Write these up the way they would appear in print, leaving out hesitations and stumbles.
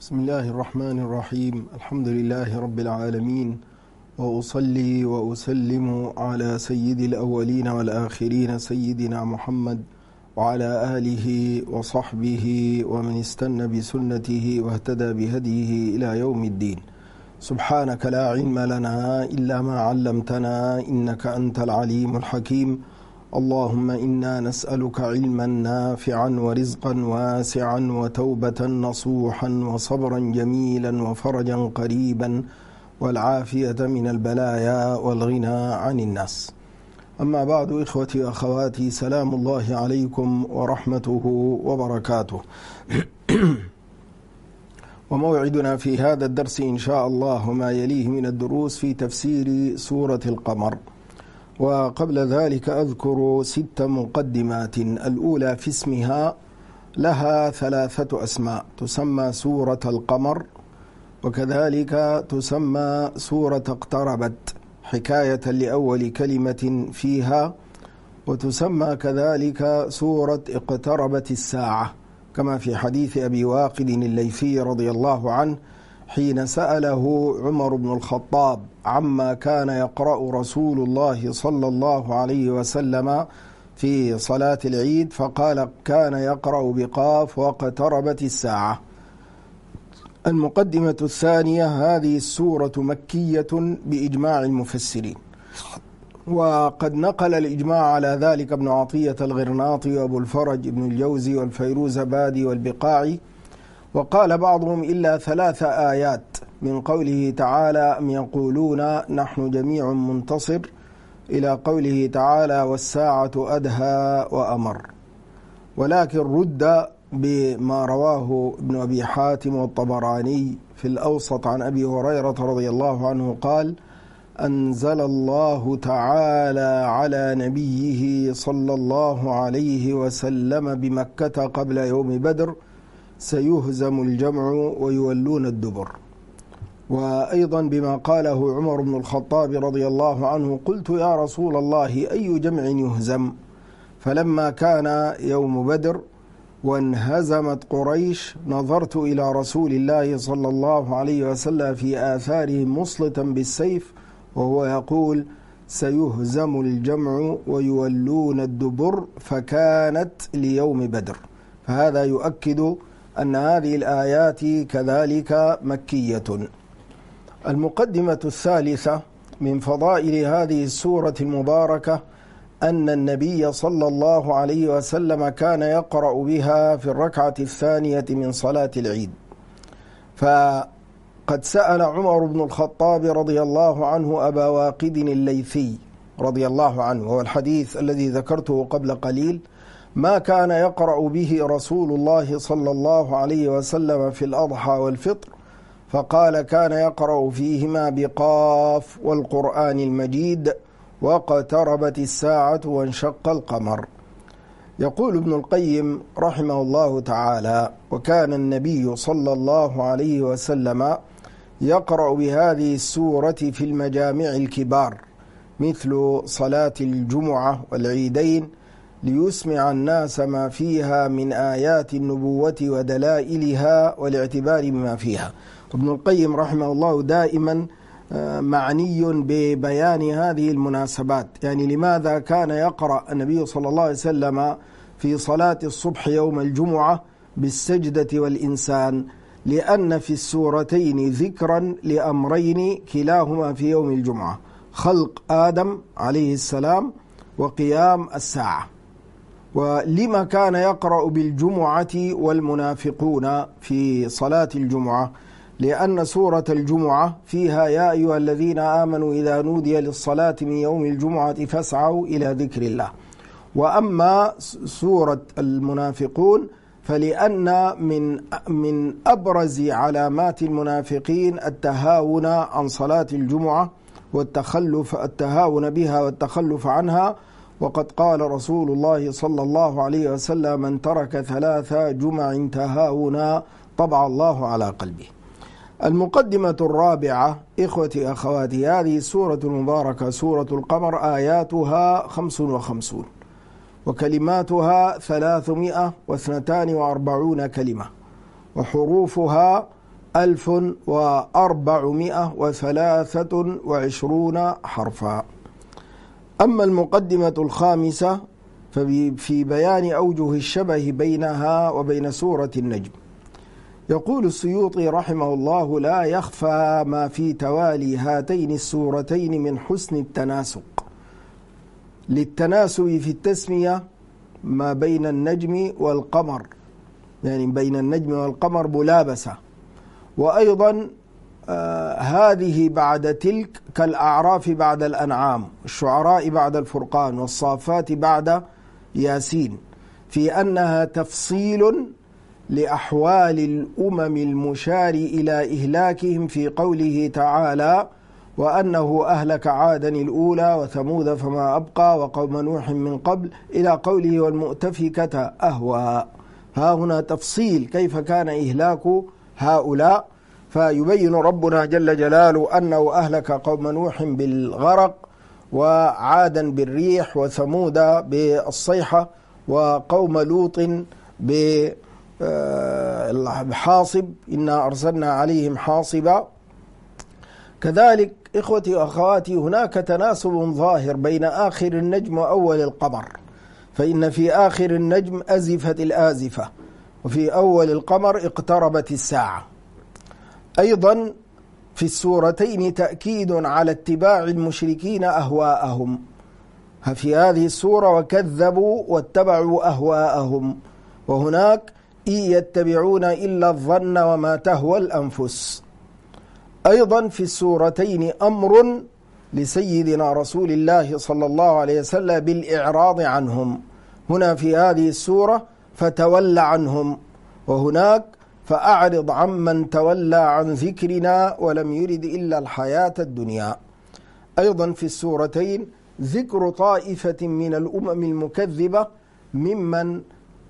بسم الله الرحمن الرحيم. الحمد لله رب العالمين، وأصلي وأسلم على سيد الأولين والآخرين سيدنا محمد وعلى آله وصحبه ومن استنى بسنته واهتدى بهديه إلى يوم الدين. سبحانك لا علم لنا إلا ما علمتنا إنك أنت العليم الحكيم. اللهم إنا نسألك علما نافعا ورزقا واسعا وتوبة نصوحا وصبرا جميلا وفرجا قريبا والعافية من البلايا والغنى عن الناس. أما بعد، إخوتي وأخواتي، سلام الله عليكم ورحمته وبركاته. وموعدنا في هذا الدرس إن شاء الله وما يليه من الدروس في تفسير سورة القمر. وقبل ذلك أذكر 6 مقدمات. الأولى في اسمها، لها 3 أسماء، تسمى سورة القمر، وكذلك تسمى سورة اقتربت حكاية لأول كلمة فيها، وتسمى كذلك سورة اقتربت الساعة، كما في حديث أبي واقد الليثي رضي الله عنه حين سأله عمر بن الخطاب عما كان يقرأ رسول الله صلى الله عليه وسلم في صلاة العيد، فقال كان يقرأ بقاف واقتربت الساعة. المقدمة الثانية، هذه السورة مكية بإجماع المفسرين، وقد نقل الإجماع على ذلك ابن عطية الغرناطي وأبو الفرج ابن الجوزي والفيروزبادي والبقاعي، وقال بعضهم إلا 3 آيات من قوله تعالى أم يقولون نحن جميع منتصر إلى قوله تعالى والساعة أدهى وأمر. ولكن رد بما رواه ابن أبي حاتم والطبراني في الأوسط عن أبي هريرة رضي الله عنه قال أنزل الله تعالى على نبيه صلى الله عليه وسلم بمكة قبل يوم بدر سيهزم الجمع ويولون الدبر. وأيضا بما قاله عمر بن الخطاب رضي الله عنه قلت يا رسول الله أي جمع يهزم؟ فلما كان يوم بدر وانهزمت قريش نظرت إلى رسول الله صلى الله عليه وسلم في آثارهم مسلطا بالسيف وهو يقول سيهزم الجمع ويولون الدبر، فكانت ليوم بدر. فهذا يؤكد أن هذه الآيات كذلك مكية. المقدمة الثالثة من فضائل هذه السورة المباركة أن النبي صلى الله عليه وسلم كان يقرأ بها في الركعة الثانية من صلاة العيد. فقد سأل عمر بن الخطاب رضي الله عنه أبا واقد الليثي رضي الله عنه، وهو الحديث الذي ذكرته قبل قليل، ما كان يقرأ به رسول الله صلى الله عليه وسلم في الأضحى والفطر، فقال كان يقرأ فيهما بقاف والقرآن المجيد واقتربت الساعة وانشق القمر. يقول ابن القيم رحمه الله تعالى وكان النبي صلى الله عليه وسلم يقرأ بهذه السورة في المجامع الكبار مثل صلاة الجمعة والعيدين ليسمع الناس ما فيها من آيات النبوة ودلائلها والاعتبار بما فيها. ابن القيم رحمه الله دائما معني ببيان هذه المناسبات، يعني لماذا كان يقرأ النبي صلى الله عليه وسلم في صلاة الصبح يوم الجمعة بالسجدة والإنسان؟ لأن في السورتين ذكرا لأمرين كلاهما في يوم الجمعة: خلق آدم عليه السلام وقيام الساعة. ولما كان يقرأ بالجمعة والمنافقون في صلاة الجمعة؟ لأن سورة الجمعة فيها يا أيها الذين آمنوا إذا نودي للصلاة من يوم الجمعة فاسعوا إلى ذكر الله. وأما سورة المنافقون فلأن من أبرز علامات المنافقين التهاون عن صلاة الجمعة التهاون بها والتخلف عنها، وقد قال رسول الله صلى الله عليه وسلم من ترك 3 جمع تهاونا طبع الله على قلبه. المقدمة الرابعة، إخوتي أخواتي، هذه السورة المباركة سورة القمر آياتها 55 وكلماتها 342 كلمة، وحروفها 1423 حرفا. أما المقدمة الخامسة ففي بيان أوجه الشبه بينها وبين سورة النجم. يقول السيوطي رحمه الله: لا يخفى ما في توالي هاتين السورتين من حسن التناسق، للتناسب في التسمية ما بين النجم والقمر، يعني بين النجم والقمر ملابسة. وأيضا هذه بعد تلك كالأعراف بعد الأنعام، الشعراء بعد الفرقان، والصافات بعد ياسين، في أنها تفصيل لأحوال الأمم المشار إلى إهلاكهم في قوله تعالى: وأنه أهلك عادا الأولى وثمود فما أبقى وقوم نوح من قبل، إلى قوله والمؤتفكة أهوى. ها هنا تفصيل كيف كان إهلاك هؤلاء، فيبين ربنا جل جلاله أنه أهلك قوم نوح بالغرق، وعادا بالريح، وثمود بالصيحة، وقوم لوط بحاصب، إنا أرسلنا عليهم حاصبا. كذلك إخوتي وأخواتي هناك تناسب ظاهر بين آخر النجم وأول القمر، فإن في آخر النجم أزفت الآزفة، وفي أول القمر اقتربت الساعة. أيضا في السورتين تأكيد على اتباع المشركين أهواءهم، في هذه السورة وكذبوا واتبعوا أهواءهم، وهناك إن يتبعون إلا الظن وما تهوى الأنفس. أيضا في السورتين أمر لسيدنا رسول الله صلى الله عليه وسلم بالإعراض عنهم، هنا في هذه السورة فتول عنهم، وهناك فأعرض عمن تولى عن ذكرنا ولم يرد إلا الحياة الدنيا. أيضا في السورتين ذكر طائفة من الأمم المكذبة ممن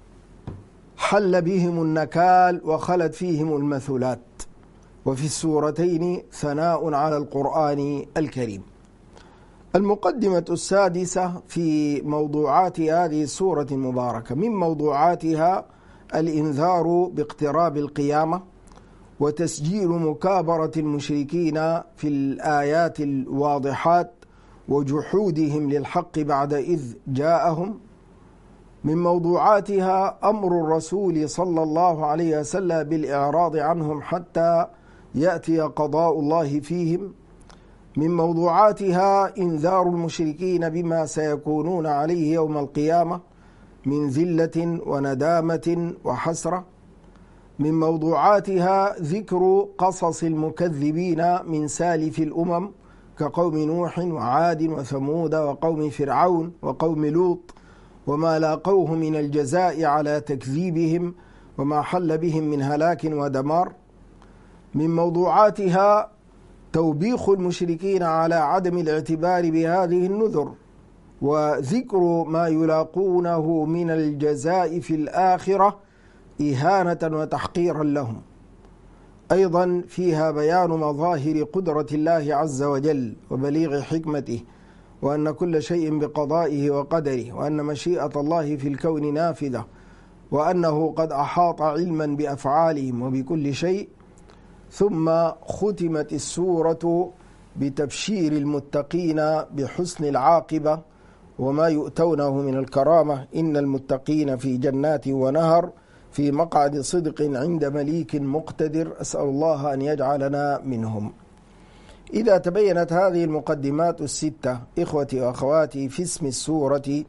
حل بهم النكال وخلت فيهم المثلات. وفي السورتين ثناء على القرآن الكريم. المقدمة السادسة في موضوعات هذه السورة المباركة، من موضوعاتها الإنذار باقتراب القيامة، وتسجيل مكابرة المشركين في الآيات الواضحات، وجحودهم للحق بعد إذ جاءهم. من موضوعاتها أمر الرسول صلى الله عليه وسلم بالإعراض عنهم حتى يأتي قضاء الله فيهم. من موضوعاتها إنذار المشركين بما سيكونون عليه يوم القيامة من ذلة وندامة وحسرة. من موضوعاتها ذكر قصص المكذبين من سالف الأمم كقوم نوح وعاد وثمود وقوم فرعون وقوم لوط، وما لاقوه من الجزاء على تكذيبهم وما حل بهم من هلاك ودمار. من موضوعاتها توبيخ المشركين على عدم الاعتبار بهذه النذر، وذكر ما يلاقونه من الجزاء في الآخرة إهانة وتحقيرا لهم. أيضا فيها بيان مظاهر قدرة الله عز وجل وبليغ حكمته، وأن كل شيء بقضائه وقدره، وأن مشيئة الله في الكون نافذة، وأنه قد أحاط علما بأفعالهم وبكل شيء. ثم ختمت السورة بتبشير المتقين بحسن العاقبة وما يؤتونه من الكرامة: إن المتقين في جنات ونهر في مقعد صدق عند مليك مقتدر. أسأل الله أن يجعلنا منهم. إذا تبينت هذه المقدمات الستة إخوتي وأخواتي في اسم السورة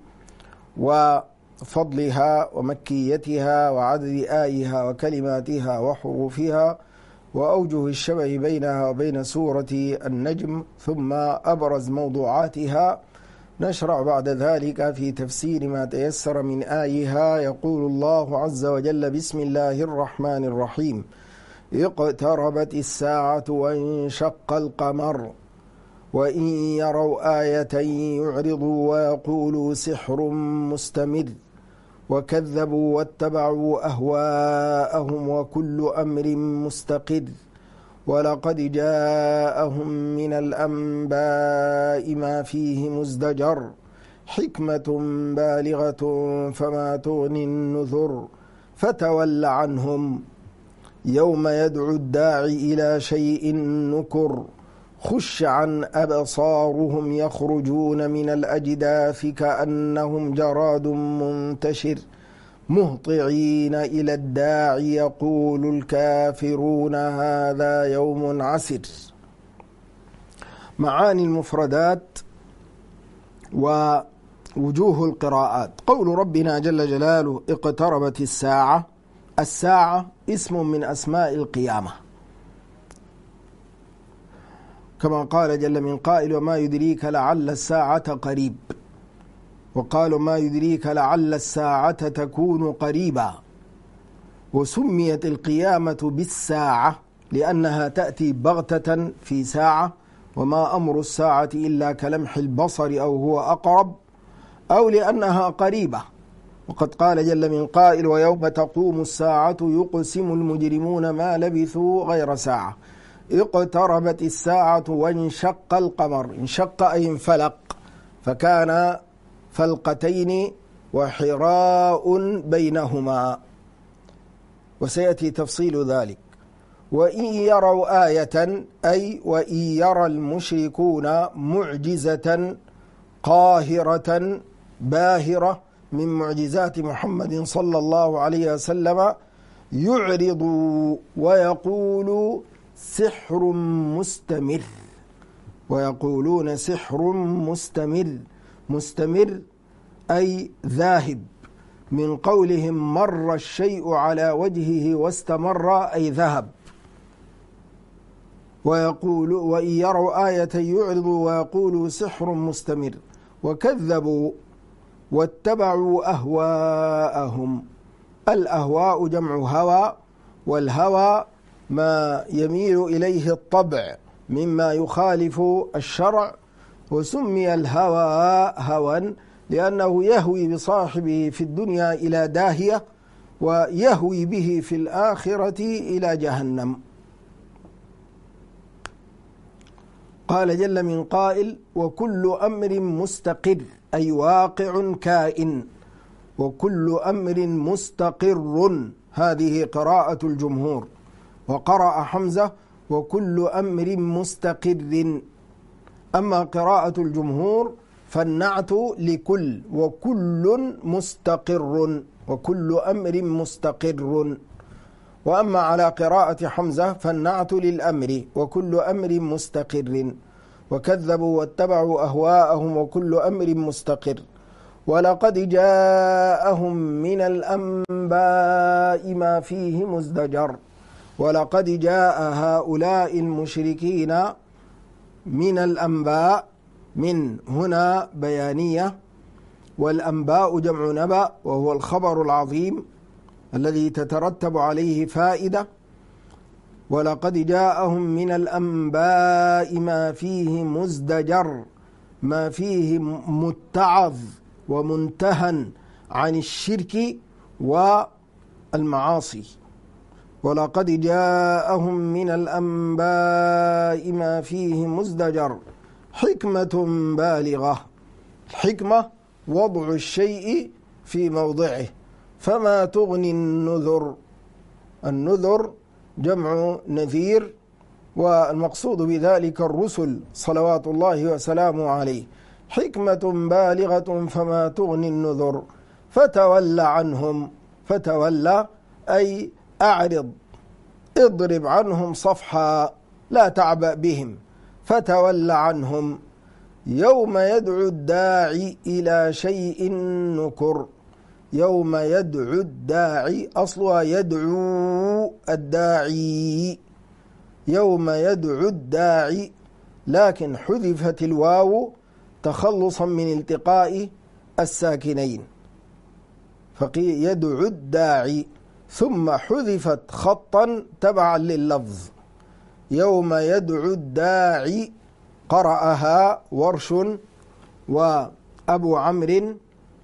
وفضلها ومكيتها وعدد آيها وكلماتها وحروفها وأوجه الشبه بينها وبين سورة النجم، ثم أبرز موضوعاتها، نشرع بعد ذلك في تفسير ما تيسر من آيها. يقول الله عز وجل: بسم الله الرحمن الرحيم. اقتربت الساعة وانشق القمر وإن يروا آية يعرضوا ويقولوا سحر مستمر وكذبوا واتبعوا أهواءهم وكل أمر مستقر ولقد جاءهم من الأنباء ما فيه مزدجر حكمة بالغة فما تغني النذر فتول عنهم. يوم يدعو الداعي إلى شيء نكر خش عن أبصارهم يخرجون من الأجداث كأنهم جراد منتشر مهطعين إلى الداعي يقول الكافرون هذا يوم عسر. معاني المفردات ووجوه القراءات. قول ربنا جل جلاله اقتربت الساعة. الساعة اسم من أسماء القيامة، كما قال جل من قائل وما يدريك لعل الساعة قريب، وقالوا ما يدريك لعل الساعة تكون قريبا. وسميت القيامة بالساعة لأنها تأتي بغتة في ساعة، وما أمر الساعة إلا كلمح البصر أو هو أقرب، أو لأنها قريبة. وقد قال جل من قائل ويوم تقوم الساعة يقسم المجرمون ما لبثوا غير ساعة. اقتربت الساعة وانشق القمر. انشق أي انفلق، فكان فلقتين وحراء بينهما، وسيأتي تفصيل ذلك. وإن يروا آية أي وإن يرى المشركون معجزة قاهرة باهرة من معجزات محمد صلى الله عليه وسلم يعرضوا ويقولوا سحر مستمر، ويقولون سحر مستمر. مستمر أي ذاهب، من قولهم مر الشيء على وجهه واستمر أي ذهب. ويقول وإن يروا آية يعرضوا ويقولوا سحر مستمر. وكذبوا واتبعوا أهواءهم. الأهواء جمع هوى، والهوى ما يميل إليه الطبع مما يخالف الشرع، وسمي الهوى هوى لأنه يهوي بصاحبه في الدنيا إلى داهية، ويهوي به في الآخرة إلى جهنم. قال جل من قائل وكل أمر مستقر أي واقع كائن، وكل أمر مستقر. هذه قراءة الجمهور. وقرأ حمزة وكل أمر مستقر. أما قراءة الجمهور فالنعت لكل، وكل مستقر، وكل أمر مستقر. وأما على قراءة حمزة فالنعت للأمر وكل أمر مستقر. وكذبوا واتبعوا أهواءهم وكل أمر مستقر. ولقد جاءهم من الأنباء ما فيه مزدجر. ولقد جاء هؤلاء المشركين من الأنباء، من هنا بيانية، والأنباء جمع نبأ وهو الخبر العظيم الذي تترتب عليه فائدة. ولقد جاءهم من الأنباء ما فيه مزدجر، ما فيه متعظ ومنتهى عن الشرك والمعاصي. ولقد جاءهم من الأنباء ما فيه مزدجر حكمة بالغة. الحكمة وضع الشيء في موضعه. فما تغني النذر. النذر جمع نذير، والمقصود بذلك الرسل صلوات الله وسلامه عليه. حكمة بالغة فما تغني النذر. فتول عنهم. فتولى أي أعرض، اضرب عنهم صفحا، لا تعبأ بهم. فتول عنهم. يوم يدعو الداعي إلى شيء نكر. يوم يدعو الداعي أصلها يدعو الداعي. يوم يدعو الداعي، لكن حذفت الواو تخلصا من التقاء الساكنين، فقيل يدعو الداعي، ثم حذفت خطا تبعا لللفظ. يوم يدعو الداعي قرأها ورش وأبو عمرو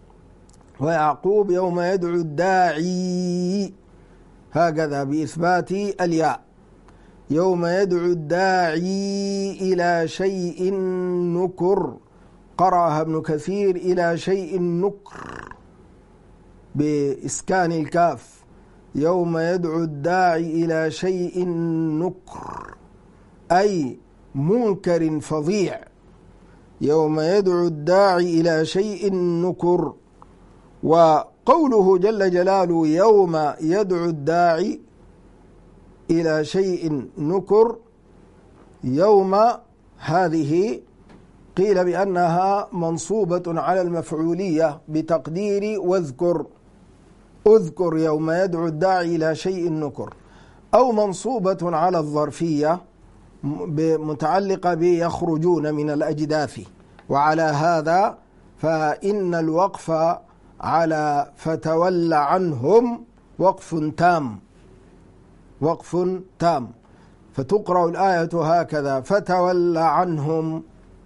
ويعقوب. يوم يدعو الداعي هكذا بإثبات الياء. يوم يدعو الداعي إلى شيء نكر. قرأها ابن كثير إلى شيء نكر بإسكان الكاف. يوم يدعو الداعي إلى شيء نكر أي منكر فظيع، يوم يدعو الداعي إلى شيء نكر. وقوله جل جلاله يوم يدعو الداعي إلى شيء نكر، يوم هذه قيل بأنها منصوبة على المفعولية بتقدير واذكر، اذكر يوم يدعو الداعي إلى شيء نكر، أو منصوبة على الظرفية متعلقة بيخرجون من الأجداث. وعلى هذا فإن الوقف على فتول عنهم وقف تام، وقف تام، فتقرأ الآية هكذا فتول عنهم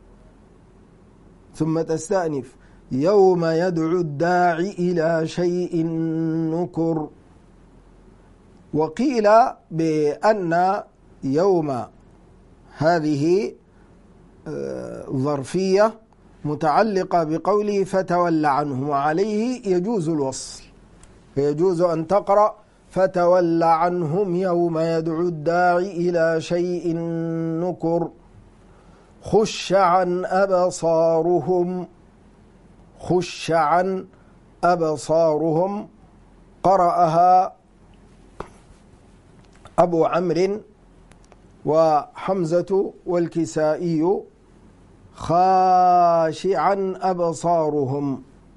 ثم تستأنف يوم يدعو الداعي إلى شيء نكر. وقيل بأن يوم هذه ظرفية متعلقة بقوله فتول عنهم، وعليه يجوز الوصل، فيجوز أن تقرأ فتول عنهم يوم يدعو الداعي إلى شيء نكر خش عن أبصارهم، خش عن أبصارهم قرأها أبو عمرو وحمزة والكسائي خاشعا أبصارهم،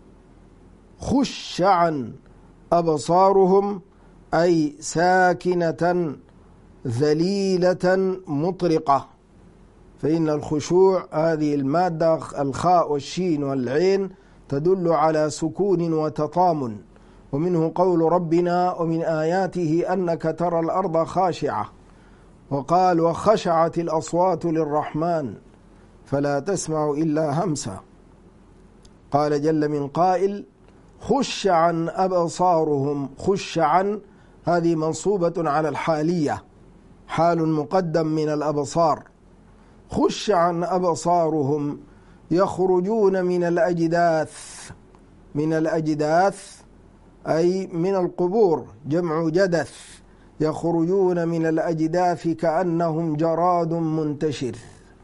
خش عن أبصارهم أي ساكنة ذليلة مطرقة، فإن الخشوع هذه المادة الخاء والشين والعين تدل على سكون وتطامن. ومنه قول ربنا ومن آياته أنك ترى الأرض خاشعة، وقال وخشعت الأصوات للرحمن فلا تسمع إلا همسا. قال جل من قائل خش عن أبصارهم، خش عن هذه منصوبة على الحالية، حال مقدم من الأبصار. خش عن أبصارهم يخرجون من الأجداث، من الأجداث أي من القبور، جمع جدث، يخرجون من الأجداث كأنهم جراد منتشر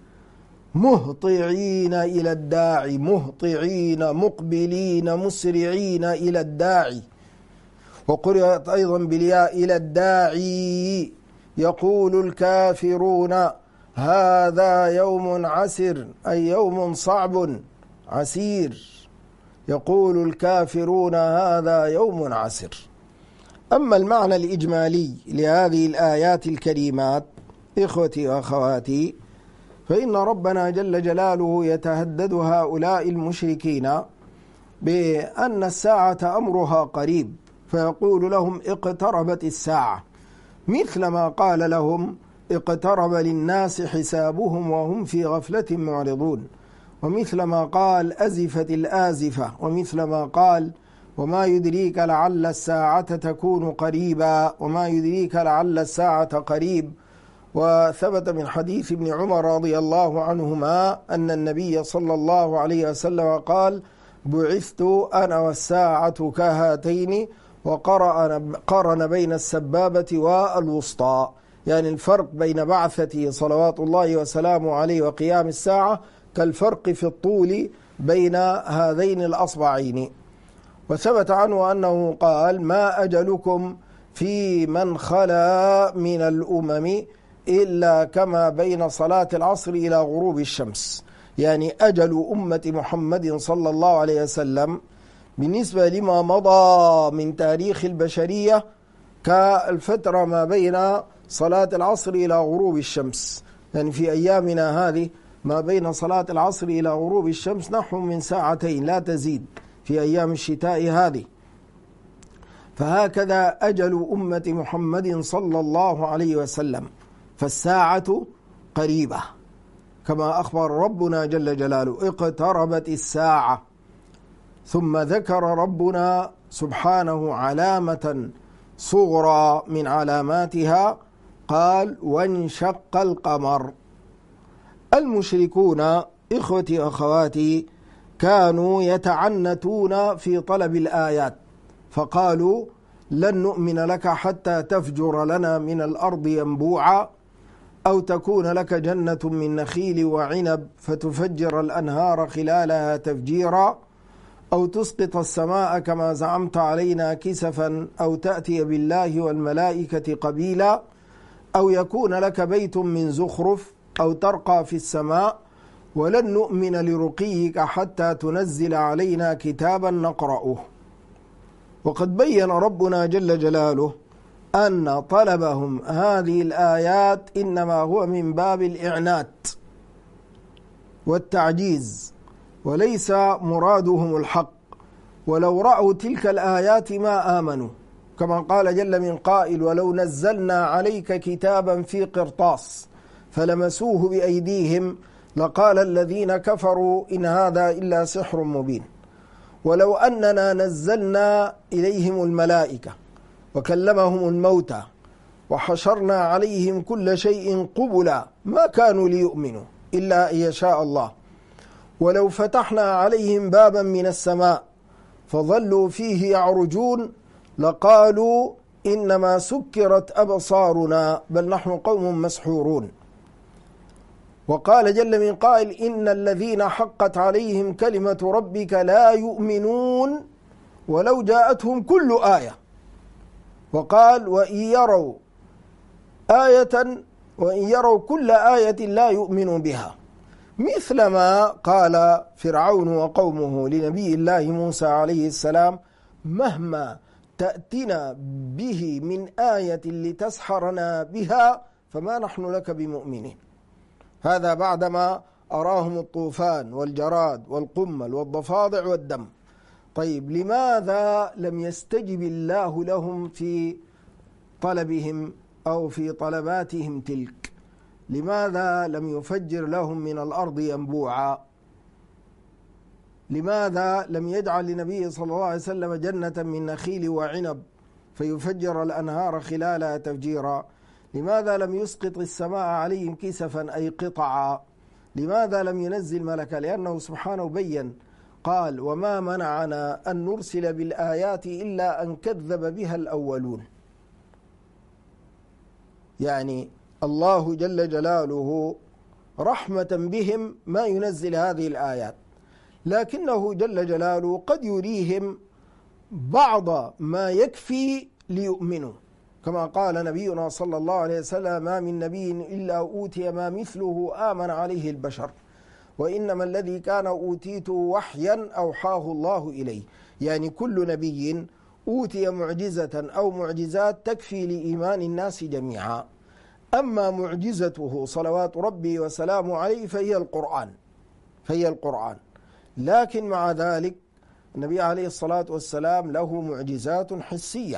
مهطعين إلى الداعي، مهطعين مقبلين مسرعين إلى الداعي. وقرأت أيضا بالياء إلى الداعي يقول الكافرون هذا يوم عسر أي يوم صعب عسير، يقول الكافرون هذا يوم عسر. أما المعنى الإجمالي لهذه الآيات الكريمات إخوتي وأخواتي، فإن ربنا جل جلاله يتهدد هؤلاء المشركين بأن الساعة أمرها قريب، فيقول لهم اقتربت الساعة، مثل ما قال لهم اقترب للناس حسابهم وهم في غفلة معرضون، ومثل ما قال أزفت الآزفة، ومثل ما قال وما يدريك لعل الساعة تكون قريبا، وما يدريك لعل الساعة قريب. وثبت من حديث ابن عمر رضي الله عنهما أن النبي صلى الله عليه وسلم قال بعثت أنا والساعة كهاتين، وقرن بين السبابة والوسطى، يعني الفرق بين بعثته صلوات الله وسلامه عليه وقيام الساعة كالفرق في الطول بين هذين الأصبعين. وثبت عنه أنه قال ما أجلكم في من خلا من الأمم إلا كما بين صلاة العصر إلى غروب الشمس، يعني أجل أمة محمد صلى الله عليه وسلم بالنسبة لما مضى من تاريخ البشرية كالفترة ما بين صلاة العصر إلى غروب الشمس، يعني في أيامنا هذه ما بين صلاة العصر إلى غروب الشمس نحو من ساعتين لا تزيد في أيام الشتاء هذه. فهكذا أجل أمة محمد صلى الله عليه وسلم، فالساعة قريبة كما أخبر ربنا جل جلاله اقتربت الساعة. ثم ذكر ربنا سبحانه علامة صغرى من علاماتها، قال وانشق القمر. المشركون إخوتي وأخواتي كانوا يتعنتون في طلب الآيات، فقالوا لن نؤمن لك حتى تفجر لنا من الأرض ينبوعا أو تكون لك جنة من نخيل وعنب فتفجر الأنهار خلالها تفجيرا أو تسقط السماء كما زعمت علينا كسفا أو تأتي بالله والملائكة قبيلا أو يكون لك بيت من زخرف أو ترقى في السماء ولن نؤمن لرقيك حتى تنزل علينا كتابا نقرأه. وقد بين ربنا جل جلاله أن طلبهم هذه الآيات إنما هو من باب الإعنات والتعجيز وليس مرادهم الحق، ولو رأوا تلك الآيات ما آمنوا، كما قال جل من قائل ولو نزلنا عليك كتابا في قرطاس فلمسوه بأيديهم لقال الذين كفروا إن هذا إلا سحر مبين. ولو أننا نزلنا إليهم الملائكة وكلمهم الموتى وحشرنا عليهم كل شيء قبلا ما كانوا ليؤمنوا إلا أن يشاء الله. ولو فتحنا عليهم بابا من السماء فظلوا فيه يعرجون لقالوا إنما سكرت أبصارنا بل نحن قوم مسحورون. وقال جل من قائل إن الذين حقت عليهم كلمة ربك لا يؤمنون ولو جاءتهم كل آية. وقال وإن يروا كل آية لا يؤمنوا بها، مثل ما قال فرعون وقومه لنبي الله موسى عليه السلام مهما تأتنا به من آية لتسحرنا بها فما نحن لك بمؤمنين. هذا بعدما أراهم الطوفان والجراد والقمل والضفادع والدم. طيب لماذا لم يستجب الله لهم في طلبهم أو في طلباتهم تلك؟ لماذا لم يفجر لهم من الأرض ينبوعا؟ لماذا لم يجعل لنبيه صلى الله عليه وسلم جنة من نخيل وعنب فيفجر الأنهار خلالها تفجيرا؟ لماذا لم يسقط السماء عليهم كسفا أي قطعا؟ لماذا لم ينزل ملكا؟ لأنه سبحانه بين قال وما منعنا أن نرسل بالآيات إلا أن كذب بها الأولون. يعني الله جل جلاله رحمة بهم ما ينزل هذه الآيات، لكنه جل جلاله قد يريهم بعض ما يكفي ليؤمنوا، كما قال نبينا صلى الله عليه وسلم ما من نبي إلا أوتي ما مثله آمن عليه البشر وإنما الذي كان أوتيته وحيا أوحاه الله إليه. يعني كل نبي أوتي معجزة أو معجزات تكفي لإيمان الناس جميعا، أما معجزته صلوات ربي وسلامه عليه فهي القرآن. لكن مع ذلك النبي عليه الصلاة والسلام له معجزات حسية،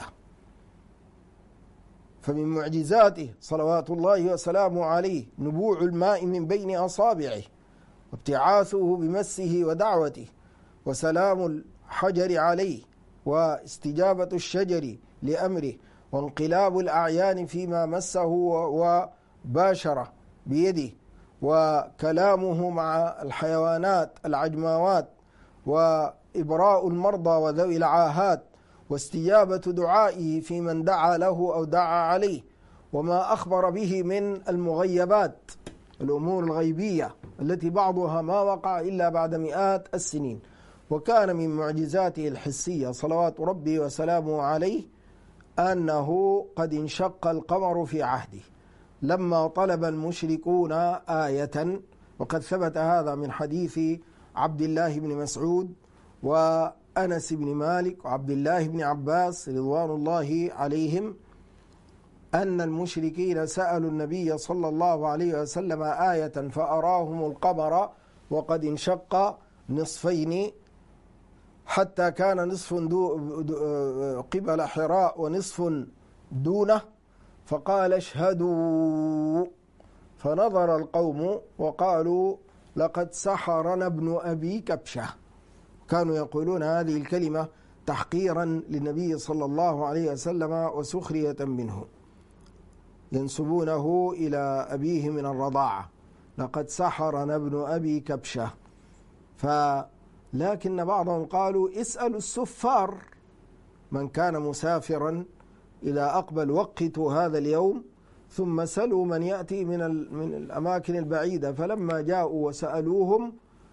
فمن معجزاته صلوات الله وسلامه عليه نبوع الماء من بين أصابعه وابتعاثه بمسه ودعوته وسلام الحجر عليه واستجابة الشجر لأمره وانقلاب الأعيان فيما مسه وباشره بيده وكلامه مع الحيوانات العجماوات وإبراء المرضى وذوي العاهات واستجابة دعائه في من دعا له أو دعا عليه وما أخبر به من المغيبات الأمور الغيبية التي بعضها ما وقع إلا بعد مئات السنين. وكان من معجزاته الحسية صلوات ربي وسلامه عليه أنه قد انشق القمر في عهده لما طلب المشركون آية، وقد ثبت هذا من حديث عبد الله بن مسعود وأنس بن مالك وعبد الله بن عباس رضوان الله عليهم أن المشركين سألوا النبي صلى الله عليه وسلم آية فأراهم القمر وقد انشق نصفين حتى كان نصف قبل حراء ونصف دونه، فقال اشهدوا، فنظر القوم وقالوا لقد سحرنا ابن أبي كبشة. كانوا يقولون هذه الكلمة تحقيرا للنبي صلى الله عليه وسلم وسخرية منه، ينسبونه إلى أبيه من الرضاعة، لقد سحرنا ابن أبي كبشة. لكن بعضهم قالوا اسألوا السفار من كان مسافرا إذا أقبل وقتوا هذا اليوم ثم سلوا من يأتي من الأماكن البعيدة، فلما جاءوا وسألوهم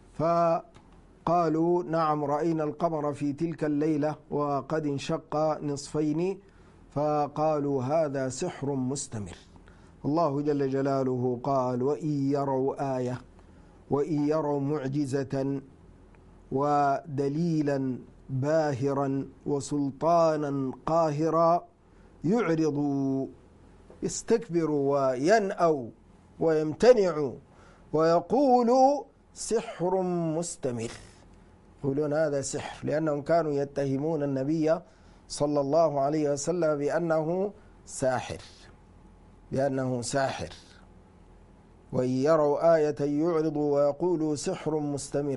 فقالوا نعم رأينا القمر في تلك الليلة وقد انشق نصفين، فقالوا هذا سحر مستمر. الله جل جلاله قال وإن يروا آية وإن يروا معجزة ودليلا باهرا وسلطانا قاهرا يعرضوا، يستكبروا وينأوا ويمتنعوا ويقولوا سحر مستمر، يقولون هذا سحر، لأنهم كانوا يتهمون النبي صلى الله عليه وسلم بأنه ساحر. وإن يروا آية يعرضوا ويقولوا سحر مستمر،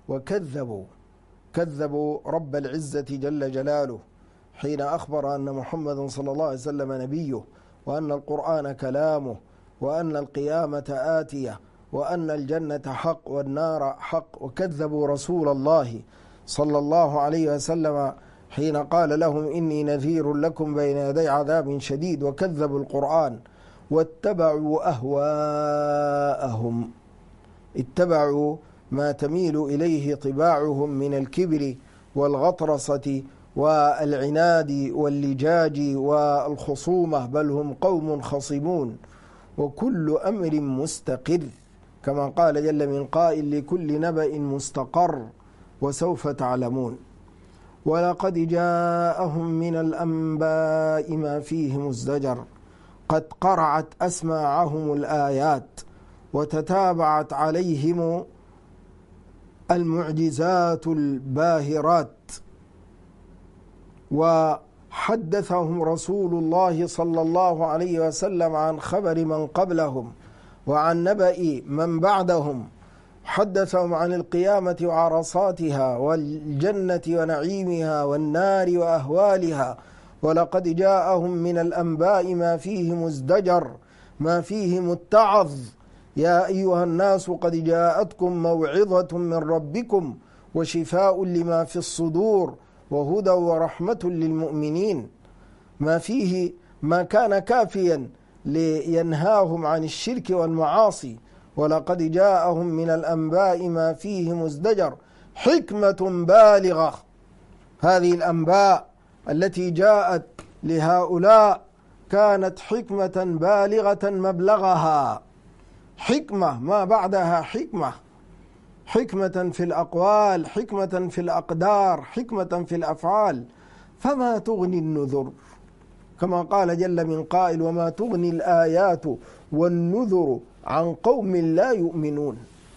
وكذبوا رب العزة جل جلاله حين أخبر أن محمد صلى الله عليه وسلم نبيه، وأن القرآن كلامه، وأن القيامة آتية، وأن الجنة حق والنار حق. وكذبوا رسول الله صلى الله عليه وسلم حين قال لهم إني نذير لكم بين يدي عذاب شديد، وكذبوا القرآن واتبعوا أهواءهم، اتبعوا ما تميل إليه طباعهم من الكبر والغطرسة والعناد واللجاج والخصومة، بل هم قوم خصمون وكل أمر مستقر، كما قال جل من قائل لكل نبأ مستقر وسوف تعلمون. ولقد جاءهم من الأنباء ما فيه مزدجر، قد قرعت أسماعهم الآيات وتتابعت عليهم المعجزات الباهرات، وحدثهم رسول الله صلى الله عليه وسلم عن خبر من قبلهم وعن نبأ من بعدهم، حدثهم عن القيامة وعرصاتها والجنة ونعيمها والنار وأهوالها. ولقد جاءهم من الأنباء ما فيه مزدجر، ما فيه متعظ. يا أيها الناس قد جاءتكم موعظة من ربكم وشفاء لما في الصدور وهدى ورحمة للمؤمنين، ما فيه ما كان كافيا لينهاهم عن الشرك والمعاصي. ولقد جاءهم من الأنباء ما فيه مزدجر، حكمة بالغة. هذه الأنباء التي جاءت لهؤلاء كانت حكمة بالغة مبلغها، حكمة ما بعدها حكمة في الأقوال، حكمة في الأقدار، حكمة في الأفعال. فما تغني النذر، كما قال جل من قائل وما تغني الآيات والنذر عن قوم لا يؤمنون.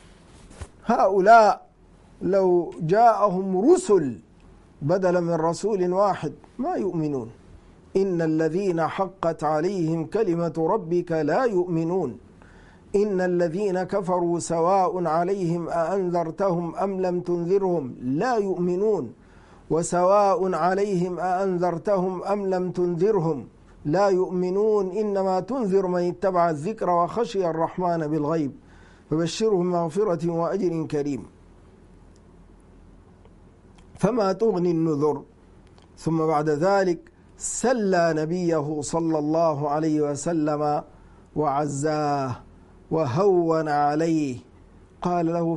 هؤلاء لو جاءهم رسل بدلا من رسول واحد ما يؤمنون. إن الذين حقت عليهم كلمة ربك لا يؤمنون، إن الذين كفروا سواء عليهم أأنذرتهم أم لم تنذرهم لا يؤمنون، وسواء عليهم أأنذرتهم أم لم تنذرهم لا يؤمنون، إنما تنذر من اتبع الذكر وخشي الرحمن بالغيب فبشرهم مغفرة وأجر كريم. فما تغني النذر. ثم بعد ذلك سلى نبيه صلى الله عليه وسلم وعزاه وهون عليه، قال له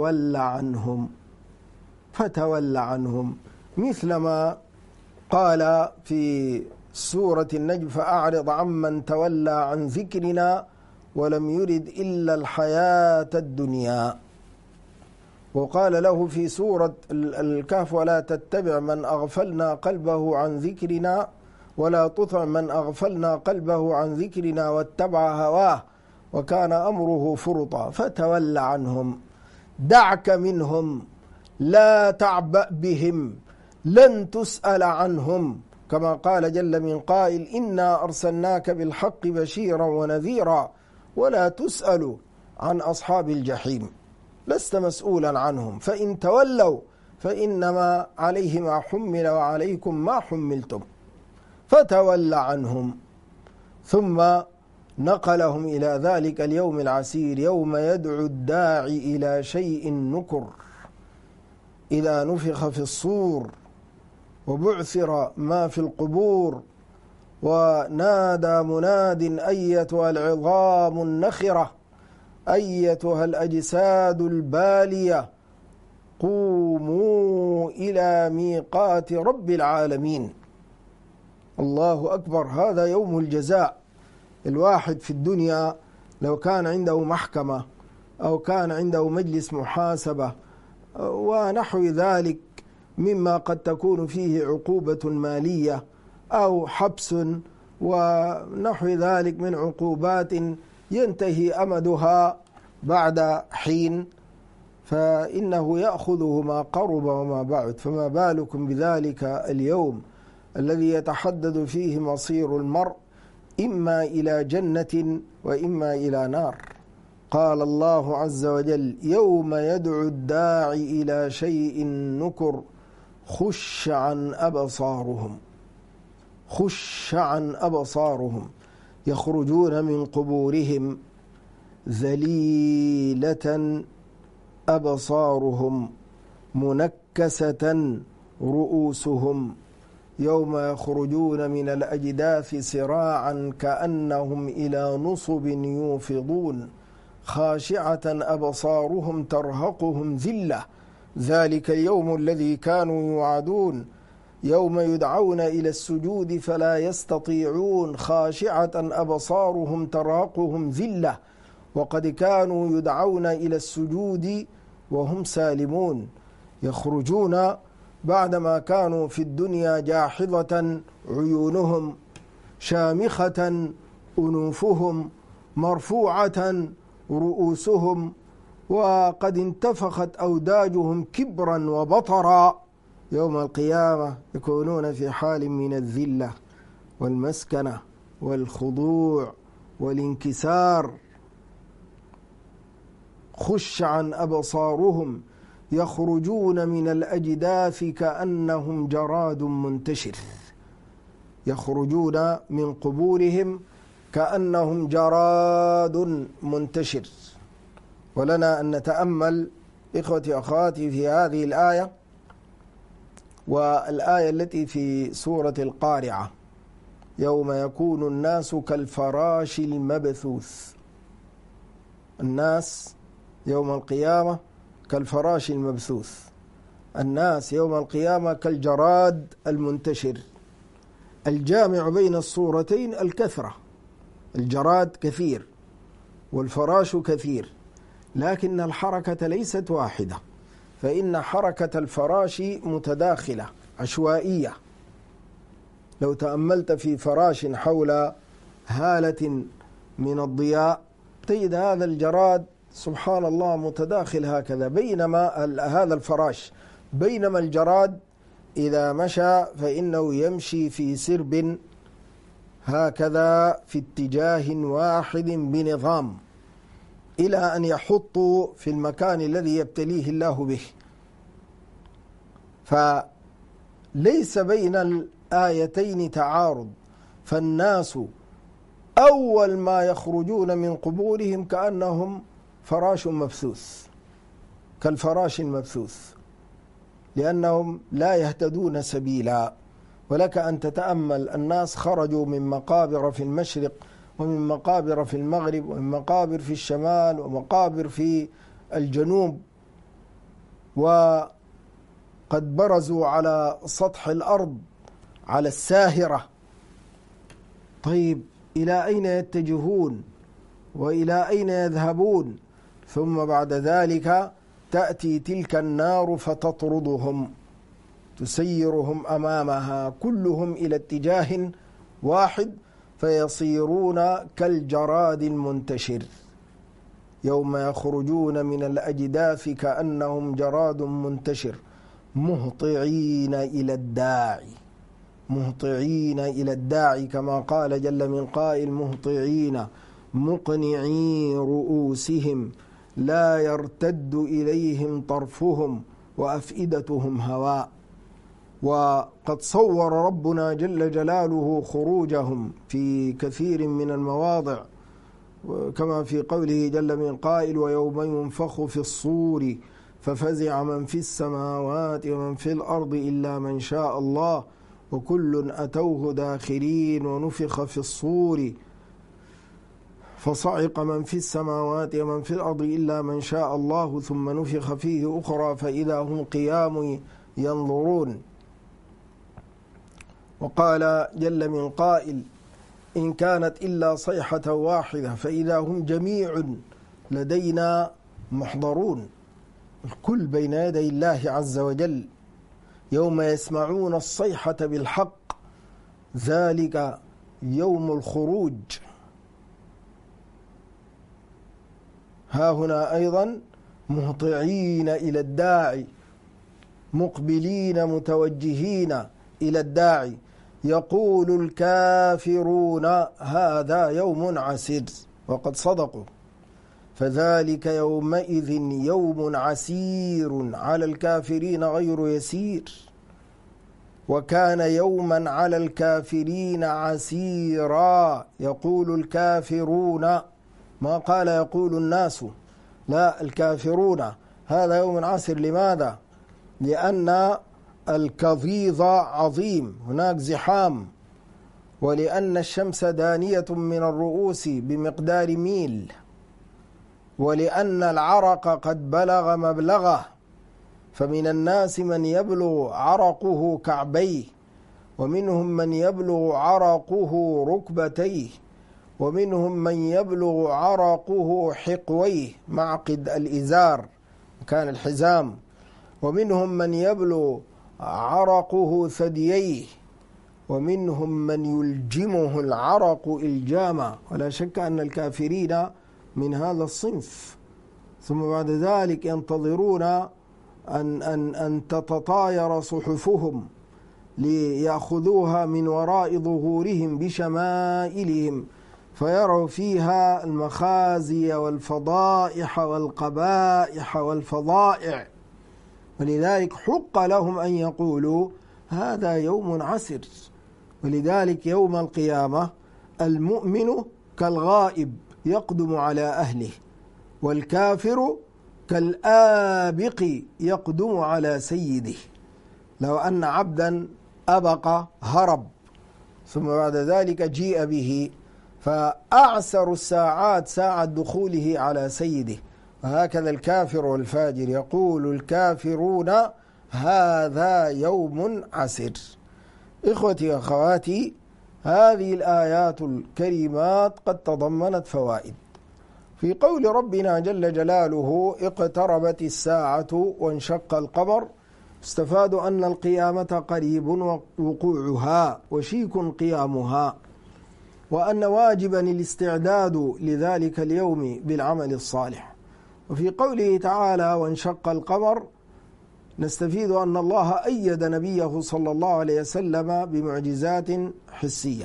فتول عنهم، مثلما قال في سورة النجم فأعرض عمن تولى عن ذكرنا ولم يرد إلا الحياة الدنيا. وقال له في سورة الكهف ولا تتبع من أغفلنا قلبه عن ذكرنا ولا تطع من أغفلنا قلبه عن ذكرنا واتبع هواه وكان أمره فرطا. فتول عنهم، دعك منهم، لا تعبأ بهم، لن تسأل عنهم، كما قال جل من قائل إنا أرسلناك بالحق بشيرا ونذيرا ولا تسأل عن أصحاب الجحيم، لست مسؤولا عنهم، فإن تولوا فإنما عليه ما حمل وعليكم ما حملتم. فتول عنهم، ثم نقلهم إلى ذلك اليوم العسير، يوم يدعو الداعي إلى شيء نكر، إذا نفخ في الصور وبعثر ما في القبور، ونادى مناد أيتها العظام النخرة أيتها الأجساد البالية قوموا إلى ميقات رب العالمين. الله أكبر، هذا يوم الجزاء. الواحد في الدنيا لو كان عنده محكمة أو كان عنده مجلس محاسبة ونحو ذلك مما قد تكون فيه عقوبة مالية أو حبس ونحو ذلك من عقوبات ينتهي أمدها بعد حين، فإنه يأخذه ما قرب وما بعد، فما بالكم بذلك اليوم الذي يتحدد فيه مصير المرء إما إلى جنة وإما إلى نار. قال الله عز وجل: يوم يدعو الداعي إلى شيء نكر خش عن أبصارهم، خش عن أبصارهم، يخرجون من قبورهم ذليلة أبصارهم منكسة رؤوسهم يوم يخرجون من الأجداث سراعا كأنهم إلى نصب يوفضون خاشعة أبصارهم ترهقهم ذلة ذلك اليوم الذي كانوا يوعدون يوم يدعون إلى السجود فلا يستطيعون خاشعة أبصارهم ترهقهم ذلة، وقد كانوا يدعون إلى السجود وهم سالمون. يخرجون بعدما كانوا في الدنيا جاحظة عيونهم شامخة أنوفهم مرفوعة رؤوسهم وقد انتفخت أوداجهم كبرا وبطرا، يوم القيامة يكونون في حال من الذلة والمسكنة والخضوع والانكسار. خش عن أبصارهم يخرجون من الأجداث كأنهم جراد منتشر، يخرجون من قبورهم كأنهم جراد منتشر. ولنا أن نتأمل إخوتي أخواتي في هذه الآية والآية التي في سورة القارعة: يوم يكون الناس كالفراش المبثوث. الناس يوم القيامة كالفراش المبثوث، الناس يوم القيامة كالجراد المنتشر. الجامع بين الصورتين الكثرة، الجراد كثير والفراش كثير، لكن الحركة ليست واحدة، فإن حركة الفراش متداخلة عشوائية. لو تأملت في فراش حول هالة من الضياء تجد هذا الجراد سبحان الله متداخل هكذا، بينما هذا الفراش، بينما الجراد إذا مشى فإنه يمشي في سرب هكذا في اتجاه واحد بنظام إلى أن يحطوا في المكان الذي يبتليه الله به. فليس بين الآيتين تعارض، فالناس أول ما يخرجون من قبورهم كأنهم فراش مبثوث، كالفراش المبثوث، لأنهم لا يهتدون سبيلا. ولك أن تتأمل الناس خرجوا من مقابر في المشرق ومن مقابر في المغرب ومن مقابر في الشمال ومقابر في الجنوب، وقد برزوا على سطح الأرض على الساهرة. طيب إلى أين يتجهون وإلى أين يذهبون؟ ثم بعد ذلك تأتي تلك النار فتطردهم، تسيرهم أمامها كلهم إلى اتجاه واحد فيصيرون كالجراد المنتشر. يوم يخرجون من الأجداث كأنهم جراد منتشر مهطعين إلى الداعي، مهطعين إلى الداعي كما قال جل من قائل: مهطعين مقنعي رؤوسهم لا يرتد إليهم طرفهم وأفئدتهم هواء. وقد صور ربنا جل جلاله خروجهم في كثير من المواضع، كما في قوله جل من قائل: ويوم ينفخ في الصور ففزع من في السماوات ومن في الأرض إلا من شاء الله وكل أتوه داخرين ونفخ في الصور فصعق من في السماوات ومن في الأرض إلا من شاء الله ثم نفخ فيه أخرى فإذا هم قيام ينظرون. وقال جل من قائل إن كانت إلا صيحة واحدة فإذا هم جميع لدينا محضرون. الكل بين يدي الله عز وجل يوم يسمعون الصيحة بالحق ذلك يوم الخروج. ها هنا أيضا مهطعين إلى الداعي مقبلين متوجهين إلى الداعي يقول الكافرون هذا يوم عسير وقد صدقوا فذلك يومئذ يوم عسير على الكافرين غير يسير وكان يوما على الكافرين عسيرا. يقول الكافرون ما قال يقول الناس، لا، الكافرون هذا يوم عسر. لماذا؟ لأن الكظيظ عظيم، هناك زحام، ولأن الشمس دانية من الرؤوس بمقدار ميل، ولأن العرق قد بلغ مبلغه، فمن الناس من يبلغ عرقه كعبيه، ومنهم من يبلغ عرقه ركبتيه، ومنهم من يبلغ عرقه حقويه معقد الإزار كان الحزام، ومنهم من يبلغ عرقه ثدييه، ومنهم من يلجمه العرق إلجاما. ولا شك أن الكافرين من هذا الصنف. ثم بعد ذلك ينتظرون أن تتطاير صحفهم ليأخذوها من وراء ظهورهم بشمائلهم فيروا فيها المخازي والفضائح والقبائح والفضائع، ولذلك حق لهم أن يقولوا هذا يوم عسر. ولذلك يوم القيامة المؤمن كالغائب يقدم على أهله، والكافر كالآبق يقدم على سيده. لو أن عبدا أبق هرب ثم بعد ذلك جيء به، فأعسر الساعات ساعة دخوله على سيده. وهكذا الكافر والفاجر يقول الكافرون هذا يوم عسر. إخوتي وأخواتي، هذه الآيات الكريمات قد تضمنت فوائد. في قول ربنا جل جلاله اقتربت الساعة وانشق القمر، استفاد أن القيامة قريب وقوعها وشيك قيامها، وأن واجبا الاستعداد لذلك اليوم بالعمل الصالح. وفي قوله تعالى وانشق القمر نستفيد أن الله أيد نبيه صلى الله عليه وسلم بمعجزات حسية.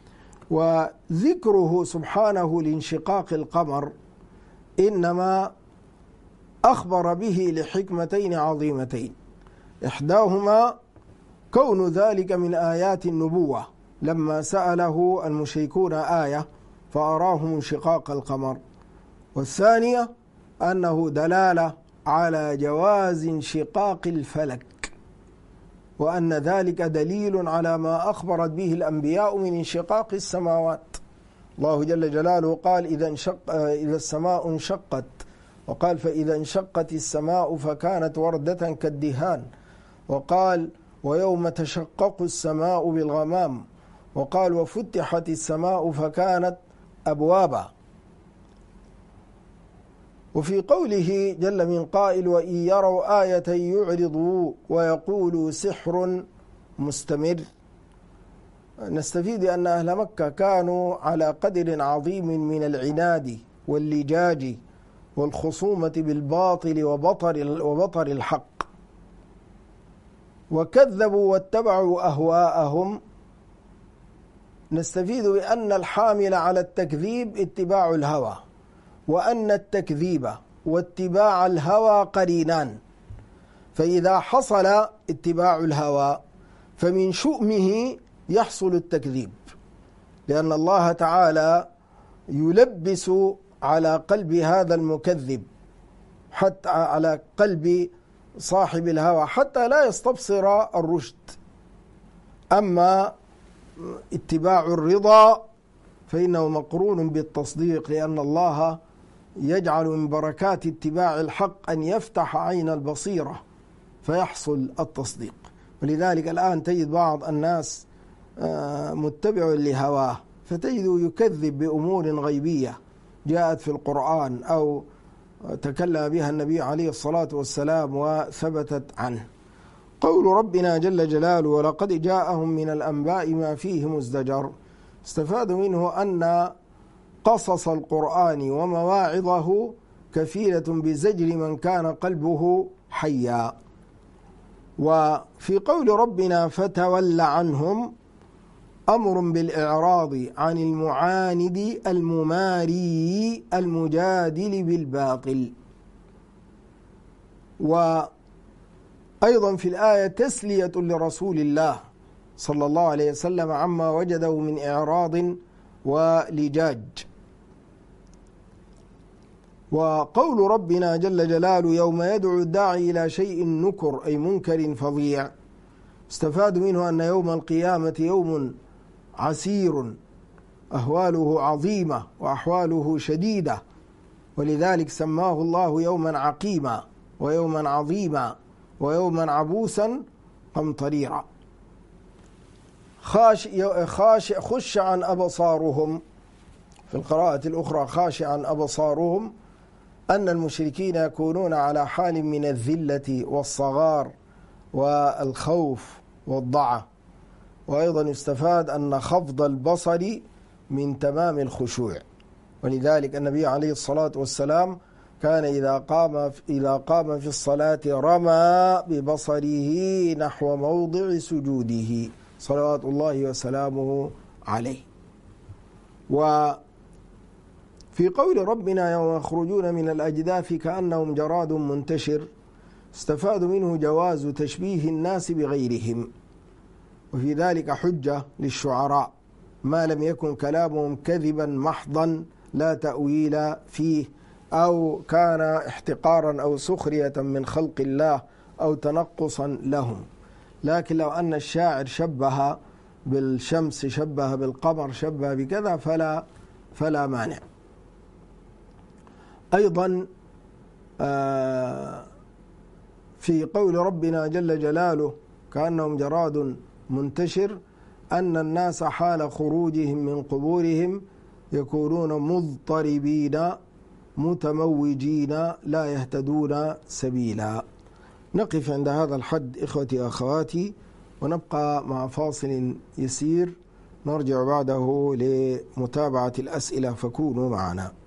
وذكره سبحانه لانشقاق القمر إنما أخبر به لحكمتين عظيمتين، إحداهما كون ذلك من آيات النبوة لما سأله المشركون آية فأراهم انشقاق القمر، والثانية أنه دلالة على جواز انشقاق الفلك، وأن ذلك دليل على ما أخبرت به الأنبياء من انشقاق السماوات. الله جل جلاله قال إذا السماء انشقت، وقال فإذا انشقت السماء فكانت وردة كالدهان، وقال ويوم تشقق السماء بالغمام، وقال وفتحت السماء فكانت أبوابا. وفي قوله جل من قائل وإن يروا آية يعرضوا ويقولوا سحر مستمر، نستفيد أن أهل مكة كانوا على قدر عظيم من العناد واللجاج والخصومة بالباطل وبطر الحق، وكذبوا واتبعوا أهواءهم. نستفيد بأن الحامل على التكذيب اتباع الهوى، وأن التكذيب واتباع الهوى قرينان، فإذا حصل اتباع الهوى فمن شؤمه يحصل التكذيب، لأن الله تعالى يلبس على قلب هذا المكذب حتى على قلب صاحب الهوى حتى لا يستبصر الرشد. أما اتباع الرضا فإنه مقرون بالتصديق، لأن الله يجعل من بركات اتباع الحق أن يفتح عين البصيرة فيحصل التصديق. ولذلك الآن تجد بعض الناس متبع لهواه، فتجده يكذب بأمور غيبية جاءت في القرآن أو تكلم بها النبي عليه الصلاة والسلام وثبتت عنه. قول ربنا جل جلاله: ولقد جاءهم من الأنباء ما فيه مزدجر، استفاد منه أن قصص القرآن ومواعظه كفيلة بزجر من كان قلبه حيا. وفي قول ربنا: فتول عنهم، أمر بالإعراض عن المعاند المماري المجادل بالباطل. وأيضا في الآية تسلية لرسول الله صلى الله عليه وسلم عما وجده من إعراض ولجاج. وقول ربنا جل جلاله: يوم يدعو الداعي إلى شيء نكر، أي منكر فظيع، استفاد منه أن يوم القيامة يوم عسير، أهواله عظيمة وأحواله شديدة، ولذلك سماه الله يوما عقيما ويوما عظيما ويوما عبوسا قمطريرا. خشعا أبصارهم، في القراءة الأخرى خاشعا أبصارهم، أن المشركين يكونون على حال من الذلة والصغار والخوف والضعف. وأيضا يستفاد أن خفض البصر من تمام الخشوع، ولذلك النبي عليه الصلاة والسلام كان إذا قام في الصلاة رمى ببصره نحو موضع سجوده صلوات الله وسلامه عليه. وفي قول ربنا: يوم يخرجون من الأجداث كأنهم جراد منتشر، استفاد منه جواز تشبيه الناس بغيرهم، وفي ذلك حجة للشعراء ما لم يكن كلامهم كذبا محضا لا تأويل فيه، أو كان احتقارا أو سخرية من خلق الله أو تنقصا لهم. لكن لو أن الشاعر شبه بالشمس، شبه بالقمر، شبه بكذا فلا مانع. أيضا في قول ربنا جل جلاله: كأنهم جراد منتشر، أن الناس حال خروجهم من قبورهم يكونون مضطربين متموجين لا يهتدون سبيلا. نقف عند هذا الحد إخوتي أخواتي، ونبقى مع فاصل يسير نرجع بعده لمتابعة الأسئلة، فكونوا معنا.